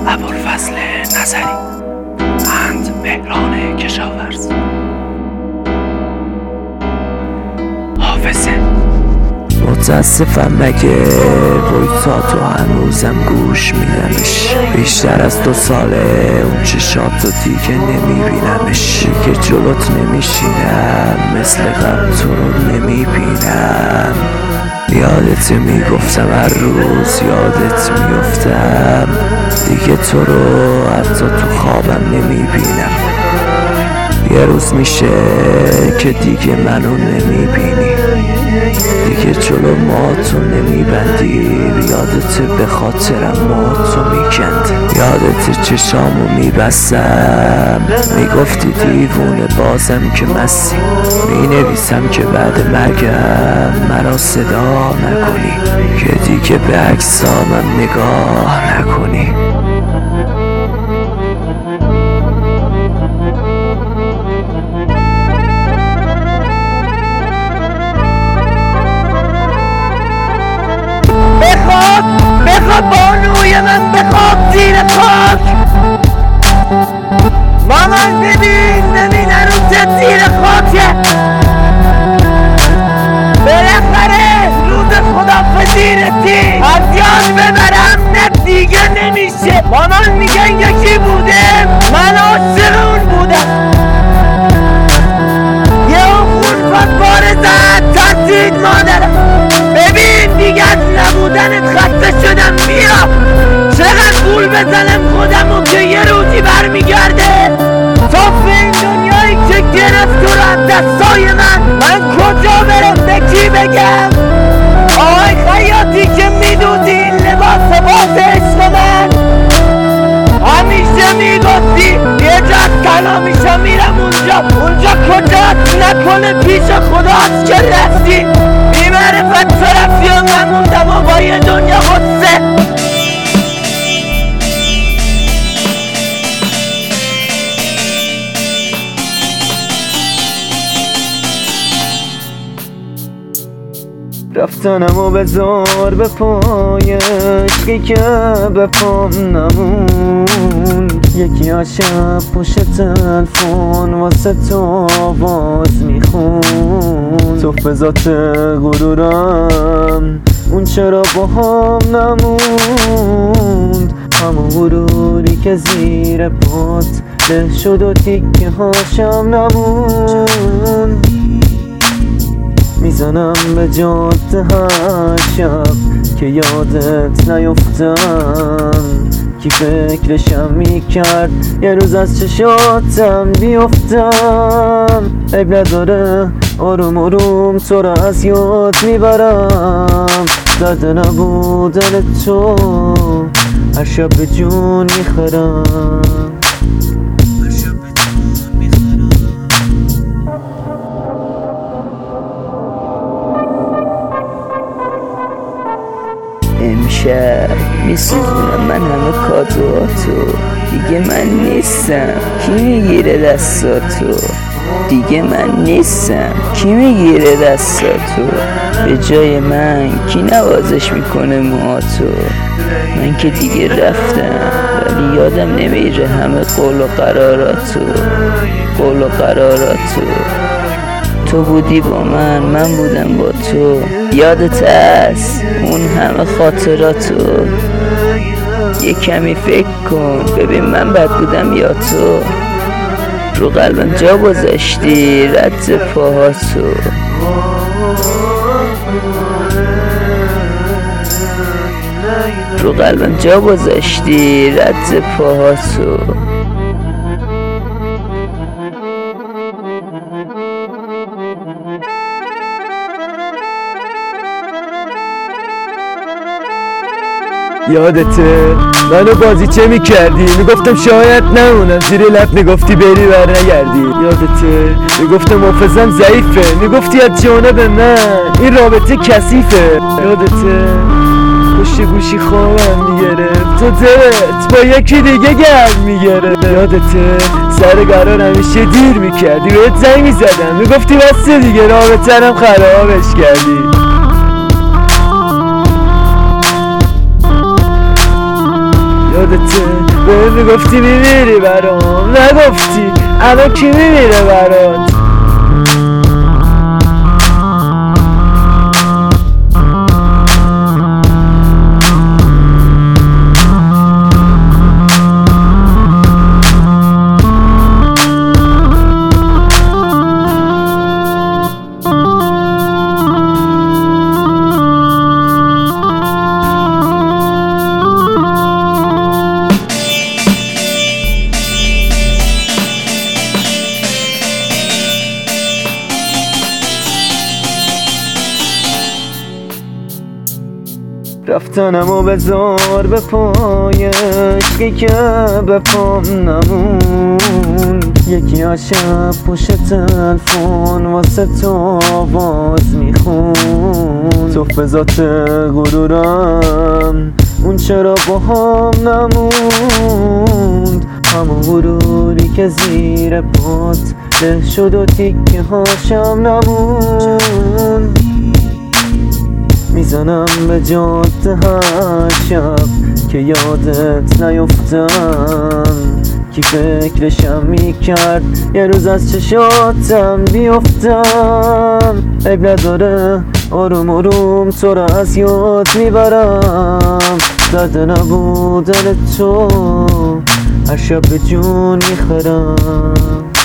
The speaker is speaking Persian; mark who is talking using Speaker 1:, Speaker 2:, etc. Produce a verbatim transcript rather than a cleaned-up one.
Speaker 1: ابوالفضل نظری اند مهران کشاورز. حافظه
Speaker 2: متاسفم مگه وایساتو هنوزم گوش میدمش. بیشتر از دو ساله اون چشاتو دیگه نمیبینمش. دیگه جلوت نمیشینم، مثل قبل تو رو نمیبینم. یادت میگفتم هر روز یادت میفتم. دیگه تو رو حتی تو خوابم نمیبینم. یه روز میشه که دیگه منو نمیبینی، دیگه جلو ماتو نمیبندی. یادت به خاطرم ماتو میکندی، یادت چشامو میبستم. میگفتی دیوونه بازم که مستی. مینویسم که بعد مرگم مرا صدا نکنی، که دیگه به عکسامم نگاه نکنی.
Speaker 3: بخواب بخواب بانوی من، بخواب زیر خاک. مامان ببین ببین عروست زیر خاکه. بالاخره روز خداحافظی رسید. از یاد ببرم نه دیگه نمیشه. مامان میگن یکی بوده، من عاشق اون بودم. یه اون خونفت باره زد ترسید مادرم. ببین دیگه از نبودنت خسته شدم، بیا چقدر گول بزنم خودمو که یه روزی برمیگرده. صاف این دنیایی که گرفت تو رو از دستای من، من کجا برم به کی بگم؟ آهای خیاطی که میدوزی این لباس باز عشق من. همیشه میگفتی یه جا از تنها میشم میرم اونجا. اونجا کجاست؟ نکنه پیش خداست که رفتی. بی معرفت تو رفتی و من موندم و با یه دنیا غصه.
Speaker 2: رفتنمو بذار به پایش، که به پام نمون. یکی از شب پشت تلفن واسه تو آواز میخون. تو فضات غرورم اون چرا با هم نموند. همون غروری که زیر پات له شد و تیکه هاشم نموند. میزنم به جاده هر شب که یادت نیفتم. کی فکرشم میکرد یه روز از چشاتم بیفتم. عیب نداره آروم آروم تو را از یاد میبرم. درد نبودن تو هر شب به جون میخرم.
Speaker 4: امشب میسوزونم من همه کادوهاتو. دیگه من نیستم، کی میگیره دستاتو؟ دیگه من نیستم، کی میگیره دستاتو؟ به جای من کی نوازش میکنه موهاتو؟ من که دیگه رفتم ولی یادم نمیره همه قول و قراراتو. قول و قراراتو تو بودی با من، من بودم با تو. یادت هست اون همه خاطراتو؟ یه کمی فکر کن ببین من بد بودم یا تو. رو قلبم جا گذاشتی رد پاهاتو. رو قلبم جا گذاشتی رد پاهاتو.
Speaker 2: یادته منو بازی چه میکردی؟ میگفتم شاید نمونم، زیر لب میگفتی بری بر نگردی. یادته میگفتم حافظم ضعیفه، میگفتی از جانب من این رابطه کثیفه. یادته پشت گوشی خوابم میگرفت، تو دلت با یکی دیگه گرم میگرفت. یادته سر قرار همیشه دیر میکردی، بهت زنگ میزدم میگفتی بسته دیگه رابطه‌ام خرابش کردی. یادته به میگفتی میمیری برام، نگفتی الان کی میمیره برات؟ رفتنمو بذار به پایش که به پام نمون، یکی از شب پشت تلفن واسه تو آواز میخون. تو به ذات غرورم اون چرا با هم نموند، همون غروری که زیر پات له شد و تیکه هاشم نموند. میزنم به جاده هر شب که یادت نیفتم، کی فکرشم میکرد یه روز از چشاتم بیفتم. عیب نداره آروم آروم تو را از یاد میبرم، درد نبودن تو هر شب به جون میخرم.